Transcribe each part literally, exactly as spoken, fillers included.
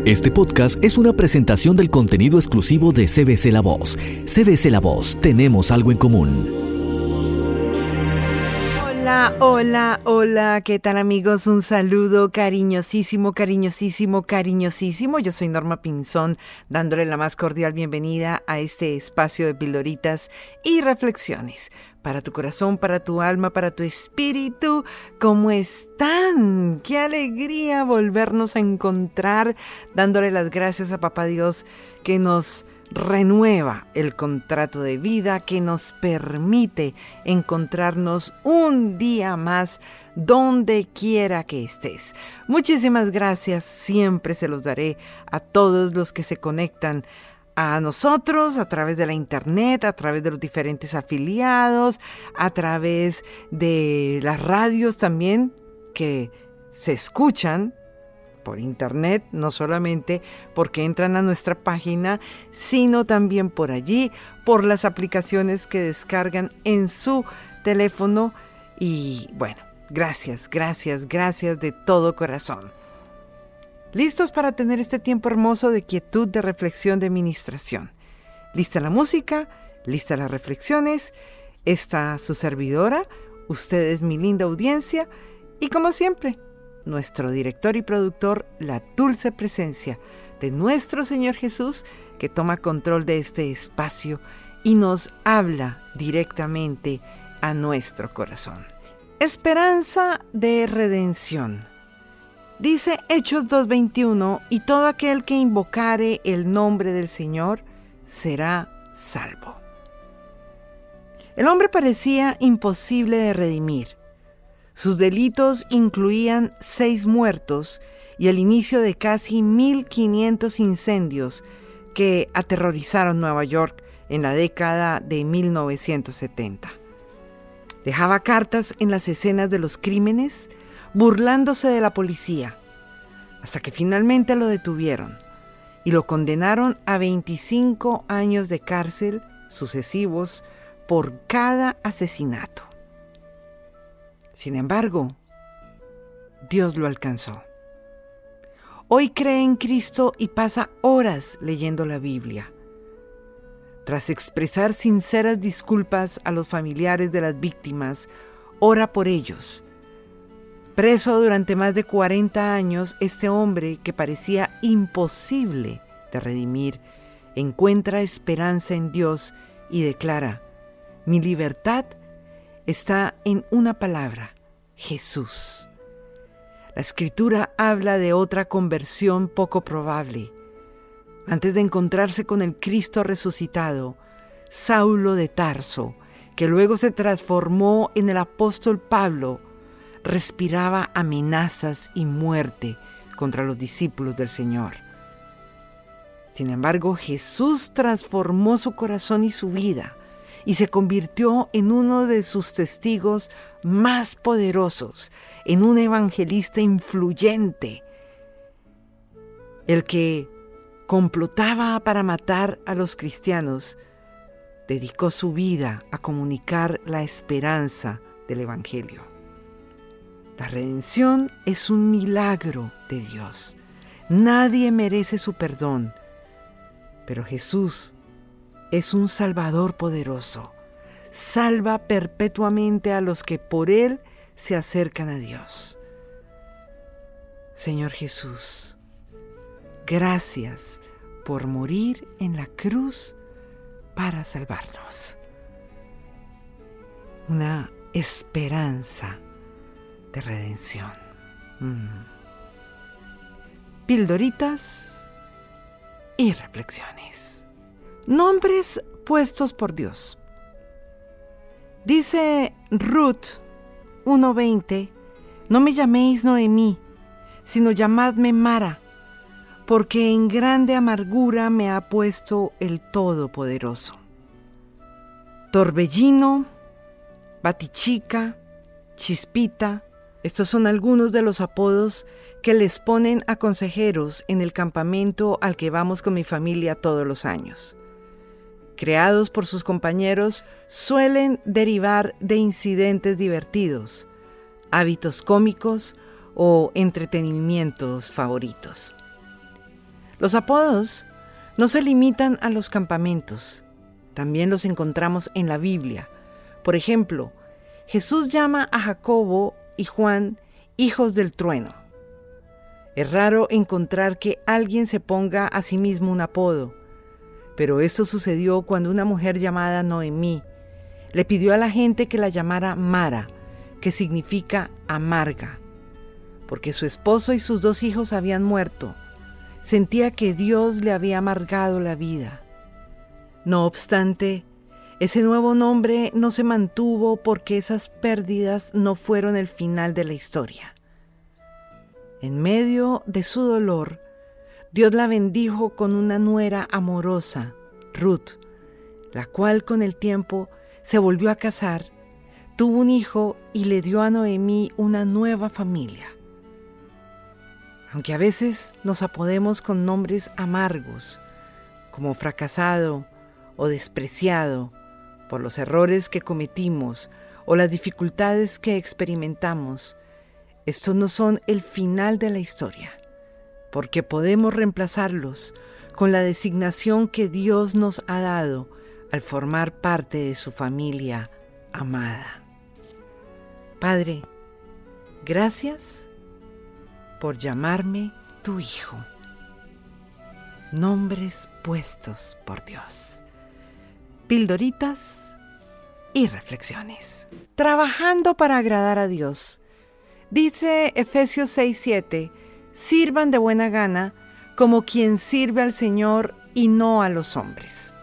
Este podcast es una presentación del contenido exclusivo de C B C La Voz. C B C La Voz, tenemos algo en común. Hola, hola, hola, ¿qué tal amigos? Un saludo cariñosísimo, cariñosísimo, cariñosísimo. Yo soy Norma Pinzón, dándole la más cordial bienvenida a este espacio de pildoritas y reflexiones. Para tu corazón, para tu alma, para tu espíritu. ¿Cómo están? ¡Qué alegría volvernos a encontrar! Dándole las gracias a Papá Dios que nos renueva el contrato de vida, que nos permite encontrarnos un día más donde quiera que estés. Muchísimas gracias, siempre se los daré a todos los que se conectan a nosotros a través de la internet, a través de los diferentes afiliados, a través de las radios también que se escuchan por internet, no solamente porque entran a nuestra página, sino también por allí, por las aplicaciones que descargan en su teléfono. Y bueno, gracias, gracias, gracias de todo corazón. ¿Listos para tener este tiempo hermoso de quietud, de reflexión, de ministración? ¿Lista la música? ¿Lista las reflexiones? Está su servidora, ustedes mi linda audiencia y como siempre, nuestro director y productor, la dulce presencia de nuestro Señor Jesús que toma control de este espacio y nos habla directamente a nuestro corazón. Esperanza de redención. Dice Hechos dos veintiuno, y todo aquel que invocare el nombre del Señor será salvo. El hombre parecía imposible de redimir. Sus delitos incluían seis muertos y el inicio de casi mil quinientos incendios que aterrorizaron Nueva York en la década de mil novecientos setenta. Dejaba cartas en las escenas de los crímenes, burlándose de la policía, hasta que finalmente lo detuvieron y lo condenaron a veinticinco años de cárcel sucesivos por cada asesinato. Sin embargo, Dios lo alcanzó. Hoy cree en Cristo y pasa horas leyendo la Biblia. Tras expresar sinceras disculpas a los familiares de las víctimas, ora por ellos. Preso durante más de cuarenta años, este hombre que parecía imposible de redimir, encuentra esperanza en Dios y declara: mi libertad está en una palabra, Jesús. La Escritura habla de otra conversión poco probable. Antes de encontrarse con el Cristo resucitado, Saulo de Tarso, que luego se transformó en el apóstol Pablo, respiraba amenazas y muerte contra los discípulos del Señor. Sin embargo, Jesús transformó su corazón y su vida y se convirtió en uno de sus testigos más poderosos, en un evangelista influyente, el que complotaba para matar a los cristianos, dedicó su vida a comunicar la esperanza del evangelio. La redención es un milagro de Dios. Nadie merece su perdón, pero Jesús es un Salvador poderoso. Salva perpetuamente a los que por Él se acercan a Dios. Señor Jesús, gracias por morir en la cruz para salvarnos. Una esperanza de redención. Mm. Pildoritas y reflexiones. Nombres puestos por Dios. Dice Ruth uno veinte, no me llaméis Noemí, sino llamadme Mara, porque en grande amargura me ha puesto el Todopoderoso. Torbellino, Batichica, Chispita, estos son algunos de los apodos que les ponen a consejeros en el campamento al que vamos con mi familia todos los años. Creados por sus compañeros, suelen derivar de incidentes divertidos, hábitos cómicos o entretenimientos favoritos. Los apodos no se limitan a los campamentos, también los encontramos en la Biblia. Por ejemplo, Jesús llama a Jacobo y Juan hijos del trueno. Es raro encontrar que alguien se ponga a sí mismo un apodo, pero esto sucedió cuando una mujer llamada Noemí le pidió a la gente que la llamara Mara, que significa amarga, porque su esposo y sus dos hijos habían muerto. Sentía que Dios le había amargado la vida. No obstante, ese nuevo nombre no se mantuvo porque esas pérdidas no fueron el final de la historia. En medio de su dolor, Dios la bendijo con una nuera amorosa, Ruth, la cual con el tiempo se volvió a casar, tuvo un hijo y le dio a Noemí una nueva familia. Aunque a veces nos apodemos con nombres amargos, como fracasado o despreciado, por los errores que cometimos o las dificultades que experimentamos, estos no son el final de la historia, porque podemos reemplazarlos con la designación que Dios nos ha dado al formar parte de su familia amada. Padre, gracias por llamarme tu hijo. Nombres puestos por Dios. Pildoritas y reflexiones. Trabajando para agradar a Dios. Dice Efesios seis siete, sirvan de buena gana como quien sirve al Señor y no a los hombres.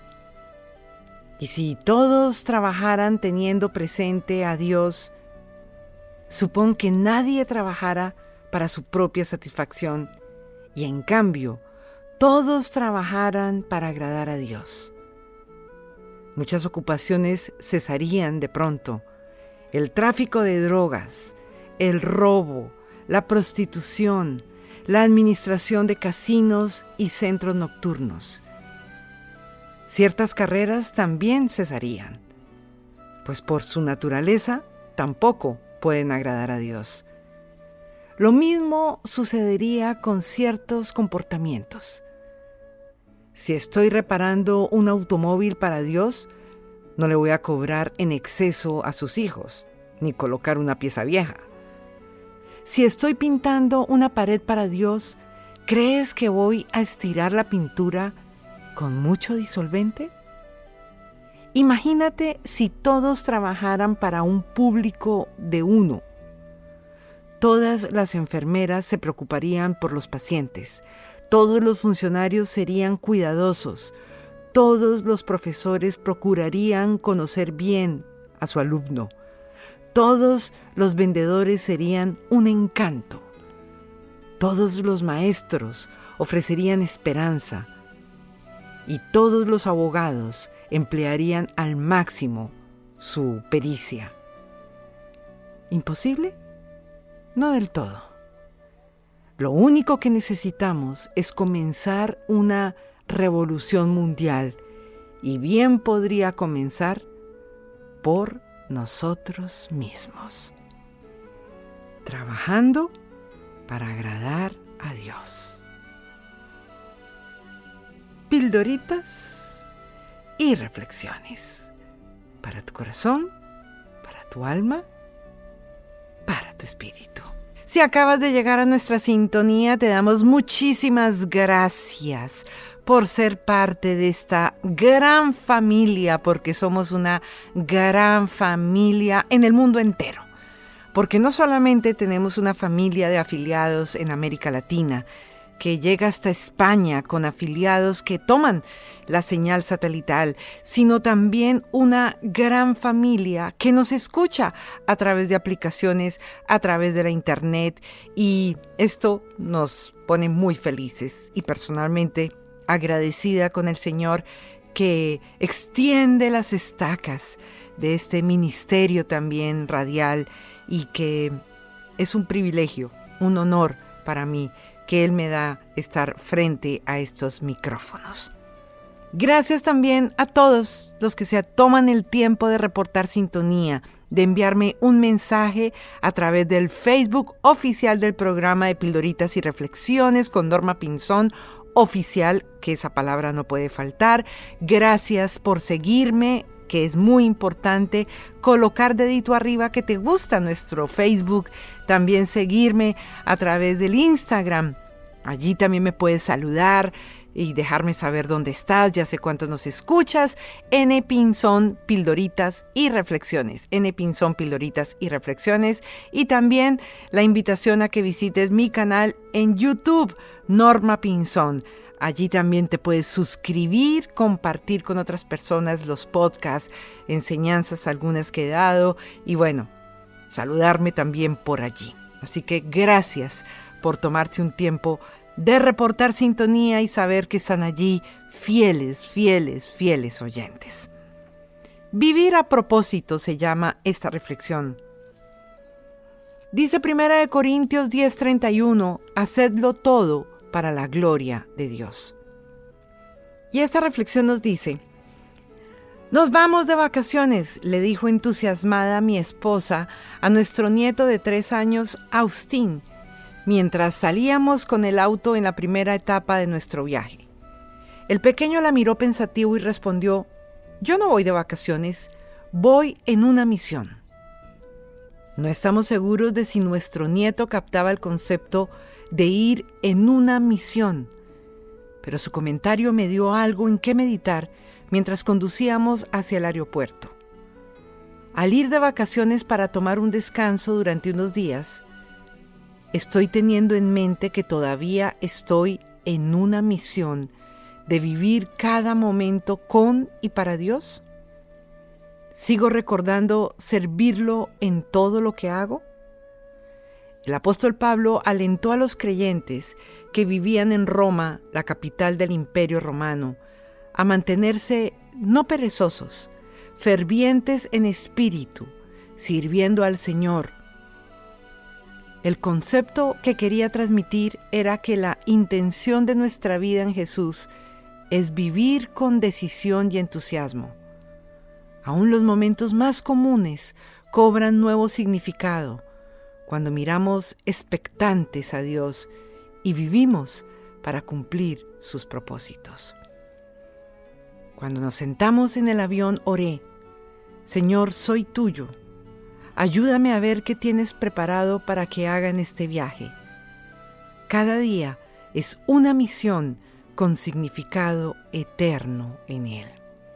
Y si todos trabajaran teniendo presente a Dios, supón que nadie trabajara para su propia satisfacción, y en cambio, todos trabajaran para agradar a Dios. Muchas ocupaciones cesarían de pronto. El tráfico de drogas, el robo, la prostitución, la administración de casinos y centros nocturnos. Ciertas carreras también cesarían, pues por su naturaleza tampoco pueden agradar a Dios. Lo mismo sucedería con ciertos comportamientos. Si estoy reparando un automóvil para Dios, no le voy a cobrar en exceso a sus hijos, ni colocar una pieza vieja. Si estoy pintando una pared para Dios, ¿crees que voy a estirar la pintura con mucho disolvente? Imagínate si todos trabajaran para un público de uno. Todas las enfermeras se preocuparían por los pacientes, todos los funcionarios serían cuidadosos, todos los profesores procurarían conocer bien a su alumno, todos los vendedores serían un encanto, todos los maestros ofrecerían esperanza y todos los abogados emplearían al máximo su pericia. ¿Imposible? No del todo. Lo único que necesitamos es comenzar una revolución mundial, y bien podría comenzar por nosotros mismos, trabajando para agradar a Dios. Pildoritas y reflexiones para tu corazón, para tu alma, para tu espíritu. Si acabas de llegar a nuestra sintonía, te damos muchísimas gracias por ser parte de esta gran familia, porque somos una gran familia en el mundo entero. Porque no solamente tenemos una familia de afiliados en América Latina, que llega hasta España con afiliados que toman la señal satelital, sino también una gran familia que nos escucha a través de aplicaciones, a través de la internet, y esto nos pone muy felices y personalmente agradecida con el Señor que extiende las estacas de este ministerio también radial y que es un privilegio, un honor para mí que Él me da estar frente a estos micrófonos. Gracias también a todos los que se toman el tiempo de reportar sintonía, de enviarme un mensaje a través del Facebook oficial del programa de Pildoritas y Reflexiones con Norma Pinzón oficial, que esa palabra no puede faltar. Gracias por seguirme, que es muy importante. Colocar dedito arriba que te gusta nuestro Facebook. También seguirme a través del Instagram. Allí también me puedes saludar y dejarme saber dónde estás, ya sé cuánto nos escuchas. N Pinzón, Pildoritas y Reflexiones. N Pinzón, Pildoritas y Reflexiones. Y también la invitación a que visites mi canal en YouTube, Norma Pinzón. Allí también te puedes suscribir, compartir con otras personas los podcasts, enseñanzas algunas que he dado y bueno, saludarme también por allí. Así que gracias por tomarse un tiempo de reportar sintonía y saber que están allí fieles, fieles, fieles oyentes. Vivir a propósito se llama esta reflexión. Dice primera de Corintios diez treinta y uno, hacedlo todo para la gloria de Dios. Y esta reflexión nos dice, nos vamos de vacaciones, le dijo entusiasmada mi esposa a nuestro nieto de tres años, Austin, mientras salíamos con el auto en la primera etapa de nuestro viaje. El pequeño la miró pensativo y respondió, yo no voy de vacaciones, voy en una misión. No estamos seguros de si nuestro nieto captaba el concepto de ir en una misión, pero su comentario me dio algo en qué meditar mientras conducíamos hacia el aeropuerto. Al ir de vacaciones para tomar un descanso durante unos días, estoy teniendo en mente que todavía estoy en una misión de vivir cada momento con y para Dios. ¿Sigo recordando servirlo en todo lo que hago? El apóstol Pablo alentó a los creyentes que vivían en Roma, la capital del Imperio Romano, a mantenerse no perezosos, fervientes en espíritu, sirviendo al Señor. El concepto que quería transmitir era que la intención de nuestra vida en Jesús es vivir con decisión y entusiasmo. Aún los momentos más comunes cobran nuevo significado cuando miramos expectantes a Dios y vivimos para cumplir sus propósitos. Cuando nos sentamos en el avión, oré, Señor, soy tuyo. Ayúdame a ver qué tienes preparado para que haga en este viaje. Cada día es una misión con significado eterno en él.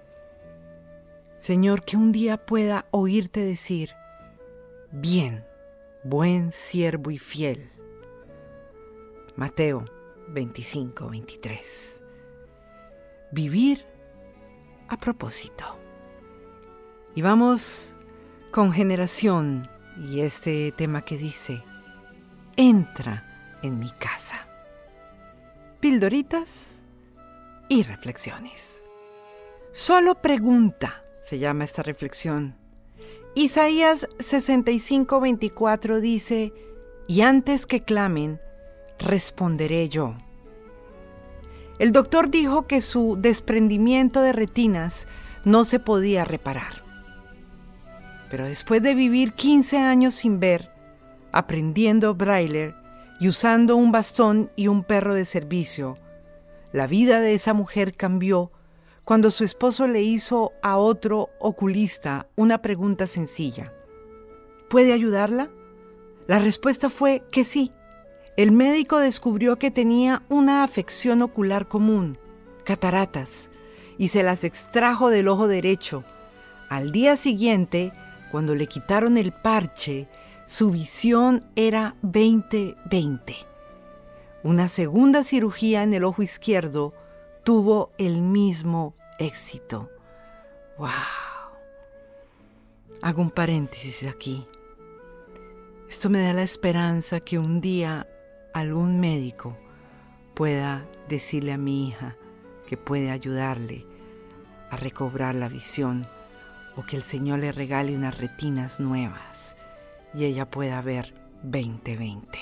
Señor, que un día pueda oírte decir, bien, buen siervo y fiel. Mateo veinticinco veintitrés. Vivir a propósito. Y vamos con generación y este tema que dice, entra en mi casa. Pildoritas y reflexiones. Solo pregunta se llama esta reflexión. Isaías sesenta y cinco veinticuatro dice, y antes que clamen, responderé yo. El doctor dijo que su desprendimiento de retinas no se podía reparar. Pero después de vivir quince años sin ver, aprendiendo braille y usando un bastón y un perro de servicio, la vida de esa mujer cambió cuando su esposo le hizo a otro oculista una pregunta sencilla. ¿Puede ayudarla? La respuesta fue que sí. El médico descubrió que tenía una afección ocular común, cataratas, y se las extrajo del ojo derecho. Al día siguiente, cuando le quitaron el parche, su visión era veinte veinte. Una segunda cirugía en el ojo izquierdo tuvo el mismo éxito. ¡Wow! Hago un paréntesis aquí. Esto me da la esperanza que un día algún médico pueda decirle a mi hija que puede ayudarle a recobrar la visión o que el Señor le regale unas retinas nuevas y ella pueda ver veinte veinte.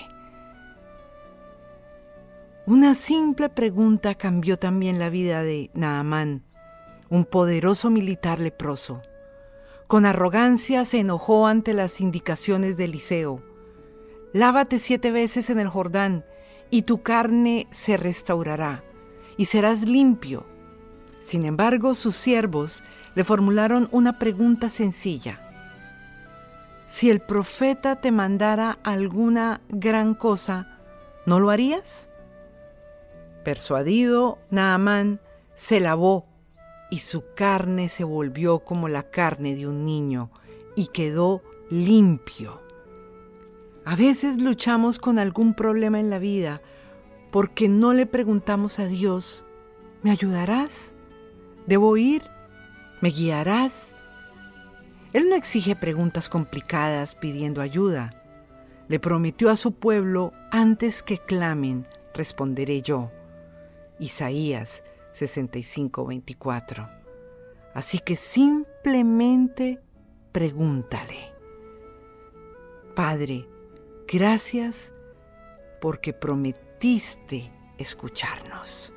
Una simple pregunta cambió también la vida de Naamán, un poderoso militar leproso. Con arrogancia se enojó ante las indicaciones de Eliseo. Lávate siete veces en el Jordán y tu carne se restaurará. y serás limpio. Sin embargo, sus siervos le formularon una pregunta sencilla. Si el profeta te mandara alguna gran cosa, ¿no lo harías? Persuadido, Naamán se lavó y su carne se volvió como la carne de un niño y quedó limpio. A veces luchamos con algún problema en la vida porque no le preguntamos a Dios, ¿me ayudarás? ¿Debo ir? ¿Me guiarás? Él no exige preguntas complicadas pidiendo ayuda. Le prometió a su pueblo, antes que clamen, responderé yo. Isaías sesenta y cinco, veinticuatro. Así que simplemente pregúntale. Padre, gracias porque prometiste escucharnos.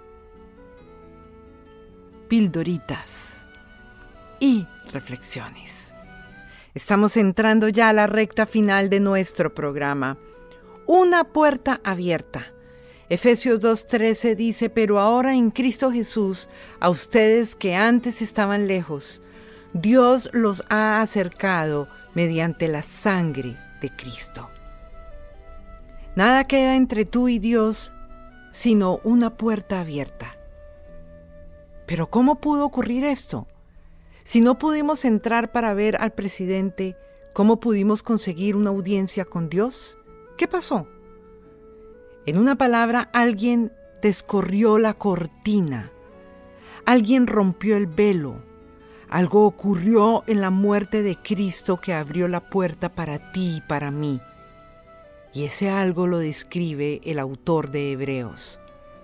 Pildoritas y reflexiones. Estamos entrando ya a la recta final de nuestro programa. Una puerta abierta. Efesios dos trece dice, pero ahora en Cristo Jesús, a ustedes que antes estaban lejos, Dios los ha acercado mediante la sangre de Cristo. Nada queda entre tú y Dios sino una puerta abierta. ¿Pero cómo pudo ocurrir esto? Si no pudimos entrar para ver al presidente, ¿cómo pudimos conseguir una audiencia con Dios? ¿Qué pasó? En una palabra, alguien descorrió la cortina. Alguien rompió el velo. Algo ocurrió en la muerte de Cristo que abrió la puerta para ti y para mí. Y ese algo lo describe el autor de Hebreos.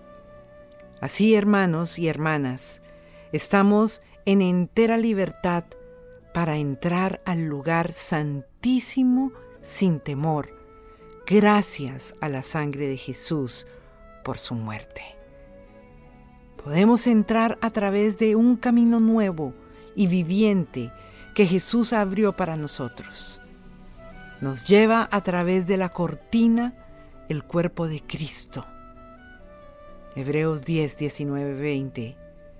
Así, hermanos y hermanas, estamos en entera libertad para entrar al lugar santísimo sin temor, gracias a la sangre de Jesús por su muerte. Podemos entrar a través de un camino nuevo y viviente que Jesús abrió para nosotros. Nos lleva a través de la cortina el cuerpo de Cristo. Hebreos diez, diecinueve, veinte.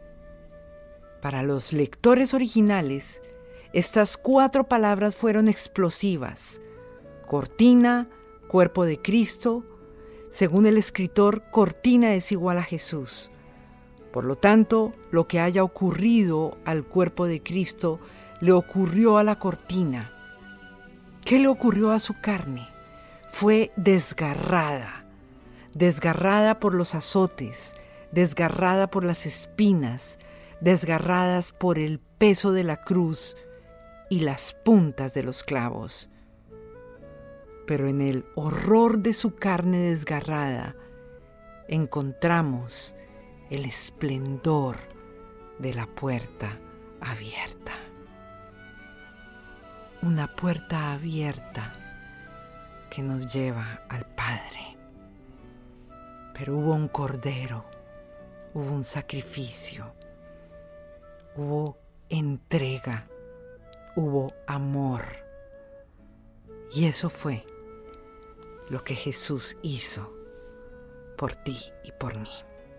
Para los lectores originales, estas cuatro palabras fueron explosivas. Cortina, cuerpo de Cristo. Según el escritor, cortina es igual a Jesús. Por lo tanto, lo que haya ocurrido al cuerpo de Cristo le ocurrió a la cortina. ¿Qué le ocurrió a su carne? Fue desgarrada, desgarrada por los azotes, desgarrada por las espinas, desgarradas por el peso de la cruz y las puntas de los clavos. Pero en el horror de su carne desgarrada encontramos el esplendor de la puerta abierta. Una puerta abierta que nos lleva al Padre. Pero hubo un cordero, hubo un sacrificio, hubo entrega, hubo amor. Y eso fue lo que Jesús hizo por ti y por mí.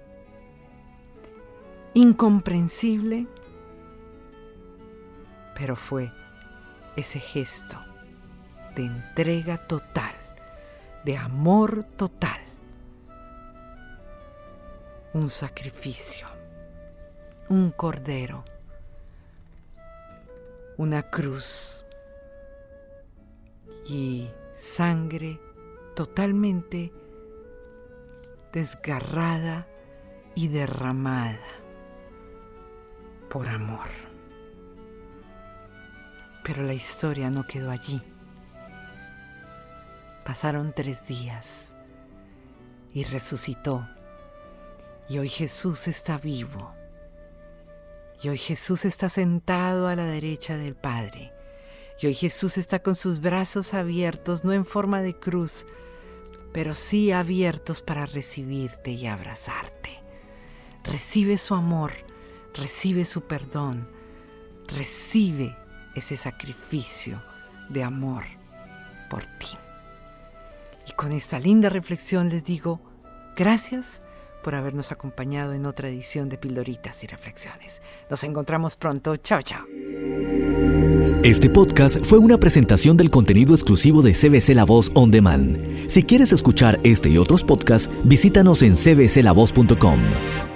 Incomprensible, pero fue ese gesto de entrega total, de amor total, un sacrificio, un cordero, una cruz y sangre totalmente desgarrada y derramada por amor. Pero la historia no quedó allí. Pasaron tres días y resucitó. Y hoy Jesús está vivo. Y hoy Jesús está sentado a la derecha del Padre. Y hoy Jesús está con sus brazos abiertos, no en forma de cruz, pero sí abiertos para recibirte y abrazarte. Recibe su amor, recibe su perdón, recibe ese sacrificio de amor por ti. Y con esta linda reflexión les digo, gracias por habernos acompañado en otra edición de Pildoritas y Reflexiones. Nos encontramos pronto. Chao, chao. Este podcast fue una presentación del contenido exclusivo de C B C La Voz On Demand. Si quieres escuchar este y otros podcasts, visítanos en c b c la voz punto com.